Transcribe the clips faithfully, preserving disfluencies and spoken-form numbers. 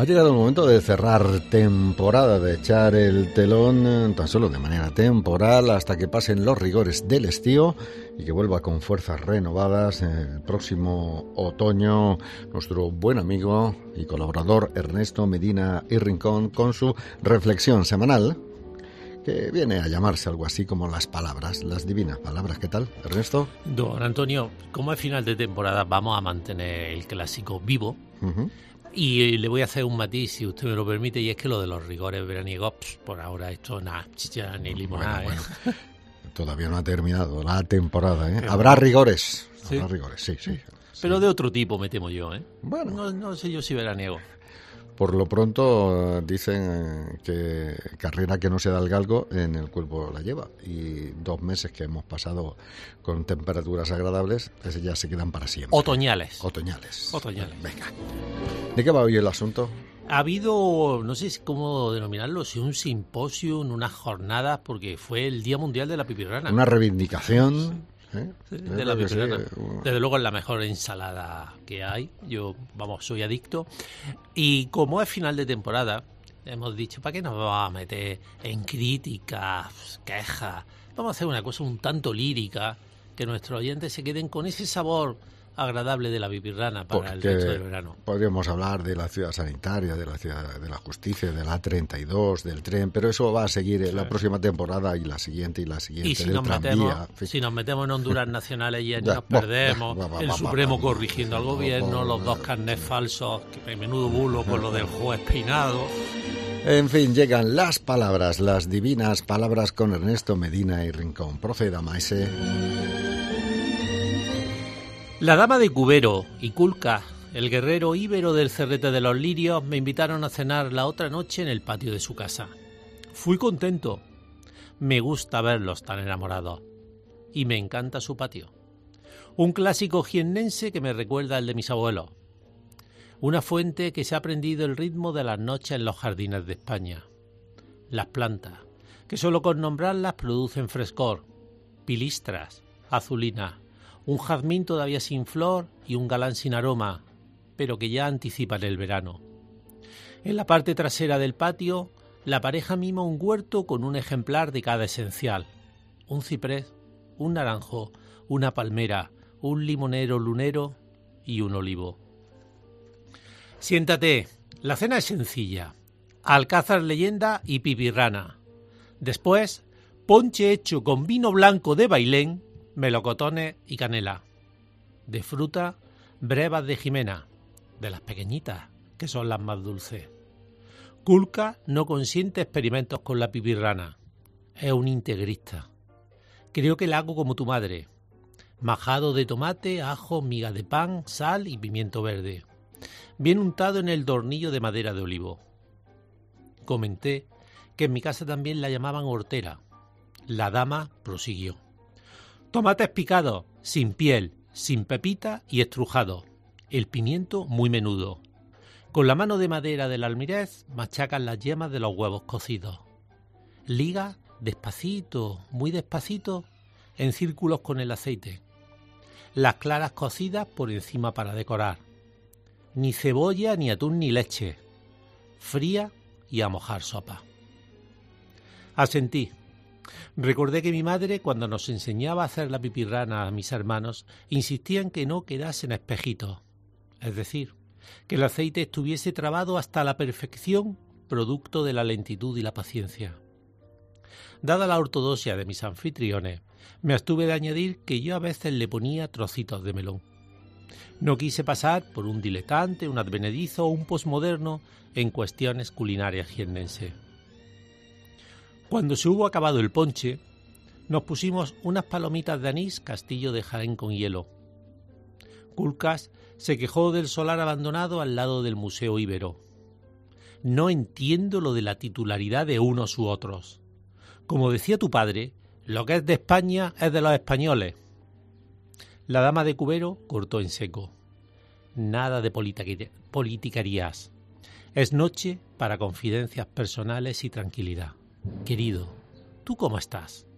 llegado el momento de cerrar temporada, de echar el telón tan solo de manera temporal hasta que pasen los rigores del estío y que vuelva con fuerzas renovadas el próximo otoño nuestro buen amigo y colaborador Ernesto Medina y Rincón con su reflexión semanal, que viene a llamarse algo así como las palabras, las divinas palabras. ¿Qué tal, Ernesto? Don Antonio, como es final de temporada, vamos a mantener el clásico vivo. Uh-huh. Y le voy a hacer un matiz, si usted me lo permite, y es que lo de los rigores veraniegos, pss, por ahora esto nada, chicha ni limonada. Bueno, ¿eh? bueno. Todavía no ha terminado la temporada, ¿eh? Habrá rigores. ¿Sí? Habrá rigores, sí, sí. Pero sí. de otro tipo, me temo yo, ¿eh? Bueno. No, no sé yo si veraniego. Por lo pronto dicen que carrera que no se da el galgo en el cuerpo la lleva, y dos meses que hemos pasado con temperaturas agradables, pues ya se quedan para siempre. Otoñales. Otoñales. Otoñales. Venga. ¿De qué va hoy el asunto? Ha habido, no sé cómo denominarlo, si un simposio, unas jornadas, porque fue el Día Mundial de la Pipirrana. Una reivindicación. ¿Eh? Sí, de la que sí. Desde luego es la mejor ensalada que hay. Yo, vamos, soy adicto. Y como es final de temporada, hemos dicho, ¿para qué nos vamos a meter en críticas, quejas? Vamos a hacer una cosa un tanto lírica, que nuestros oyentes se queden con ese sabor agradable de la pipirrana para Porque el resto del verano. Podríamos hablar de la ciudad sanitaria, de la ciudad de la justicia, de la A treinta y dos, del tren, pero eso va a seguir en sí. la próxima temporada y la siguiente y la siguiente. Y si, del nos tranvía, metemos, en fin. si nos metemos en Honduras nacionales y ya, nos perdemos, va, va, va, el va, Supremo va, va, corrigiendo al gobierno, los dos carnets falsos, que menudo bulo con lo del juez peinado. En fin, llegan las palabras, las divinas palabras con Ernesto Medina y Rincón. Proceda, maese. La dama de Cubero y Culca, el guerrero íbero del Cerrete de los Lirios, me invitaron a cenar la otra noche en el patio de su casa. Fui contento. Me gusta verlos tan enamorados. Y me encanta su patio. Un clásico jiennense que me recuerda al de mis abuelos. Una fuente que se ha aprendido el ritmo de las noches en los jardines de España. Las plantas, que solo con nombrarlas producen frescor. Pilistras, azulinas. Un jazmín todavía sin flor y un galán sin aroma, pero que ya anticipan el verano. En la parte trasera del patio, la pareja mima un huerto con un ejemplar de cada esencial. Un ciprés, un naranjo, una palmera, un limonero lunero y un olivo. Siéntate, la cena es sencilla. Alcázar leyenda y pipirrana. Después, ponche hecho con vino blanco de Bailén, melocotones y canela. De fruta, brevas de Jimena, de las pequeñitas, que son las más dulces. Culca no consiente experimentos con la pipirrana. Es un integrista. Creo que la hago como tu madre. Majado de tomate, ajo, miga de pan, sal y pimiento verde. Bien untado en el tornillo de madera de olivo. Comenté que en mi casa también la llamaban hortera. La dama prosiguió. Tomates picados, sin piel, sin pepita y estrujados. El pimiento muy menudo. Con la mano de madera del almirez machacan las yemas de los huevos cocidos. Liga despacito, muy despacito, en círculos con el aceite. Las claras cocidas por encima para decorar. Ni cebolla, ni atún, ni leche. Fría y a mojar sopa. Asentí. Recordé que mi madre, cuando nos enseñaba a hacer la pipirrana a mis hermanos, insistía en que no quedasen espejitos. Es decir, que el aceite estuviese trabado hasta la perfección, producto de la lentitud y la paciencia. Dada la ortodoxia de mis anfitriones, me abstuve de añadir que yo a veces le ponía trocitos de melón. No quise pasar por un diletante, un advenedizo o un posmoderno en cuestiones culinarias jiennenses. Cuando se hubo acabado el ponche, nos pusimos unas palomitas de anís Castillo de Jaén con hielo. Culcas se quejó del solar abandonado al lado del Museo Íbero. No entiendo lo de la titularidad de unos u otros. Como decía tu padre, lo que es de España es de los españoles. La dama de Cubero cortó en seco. Nada de politicarías. Es noche para confidencias personales y tranquilidad. Querido, ¿tú cómo estás?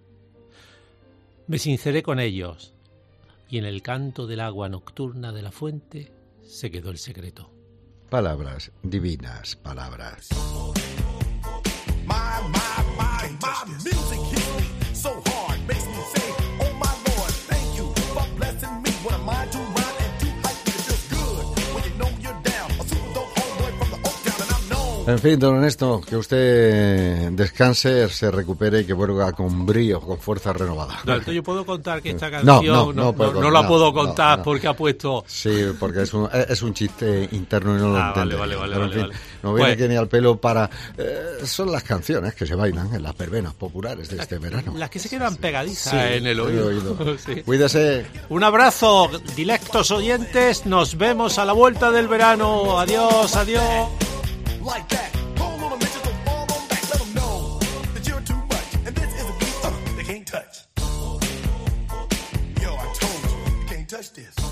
Me sinceré con ellos, y en el canto del agua nocturna de la fuente se quedó el secreto. palabras, divinas palabras. My, my, my, my music hits me so hard, makes me say, oh my Lord, thank you for blessing me. What am I to rhyme and to hype me? It feels good when you know you're down. A super dope homeboy from the Oak Town and I'm known. En fin, don Ernesto, que usted descanse, se recupere y que vuelva con brío, con fuerza renovada. No, entonces yo puedo contar que esta No, canción no, no, no no, puedo no contar, la no, puedo no, contar no. porque ha puesto... Sí, porque es un, es un chiste interno y no lo Ah, vale, entiendo. vale, vale, Pero en vale, fin, vale. no viene Pues- que ni al pelo para... eh, son las canciones que se bailan en las verbenas populares de este verano. Las que se quedan pegadizas Sí, en el he oído. oído. Sí. Cuídese. Un abrazo, dilectos oyentes. Nos vemos a la vuelta del verano. Adiós, adiós. Like that. Hold on a minute, don't fall on back. Let them know that you're too much. And this is a beat uh, they can't touch. Yo, I told you, you can't touch this.